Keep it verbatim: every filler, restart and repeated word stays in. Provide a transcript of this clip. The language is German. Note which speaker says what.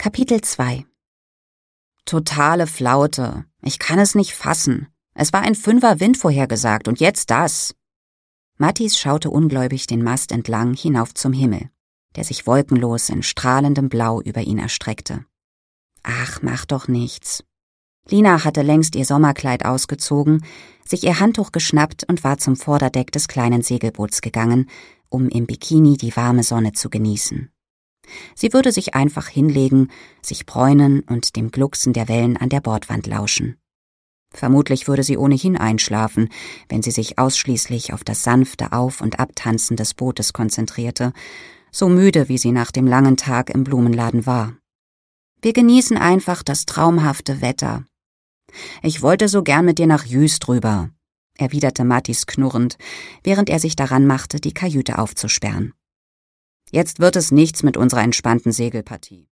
Speaker 1: Kapitel zwei. Totale Flaute. Ich kann es nicht fassen. Es war ein Fünfer Wind vorhergesagt und jetzt das. Matthis schaute ungläubig den Mast entlang hinauf zum Himmel, der sich wolkenlos in strahlendem Blau über ihn erstreckte. Ach, mach doch nichts. Lina hatte längst ihr Sommerkleid ausgezogen, sich ihr Handtuch geschnappt und war zum Vorderdeck des kleinen Segelboots gegangen, um im Bikini die warme Sonne zu genießen. Sie würde sich einfach hinlegen, sich bräunen und dem Glucksen der Wellen an der Bordwand lauschen. Vermutlich würde sie ohnehin einschlafen, wenn sie sich ausschließlich auf das sanfte Auf- und Abtanzen des Bootes konzentrierte, so müde wie sie nach dem langen Tag im Blumenladen war. Wir genießen einfach das traumhafte Wetter. Ich wollte so gern mit dir nach Jüst rüber, erwiderte Matthis knurrend, während er sich daran machte, die Kajüte aufzusperren. Jetzt wird es nichts mit unserer entspannten Segelpartie.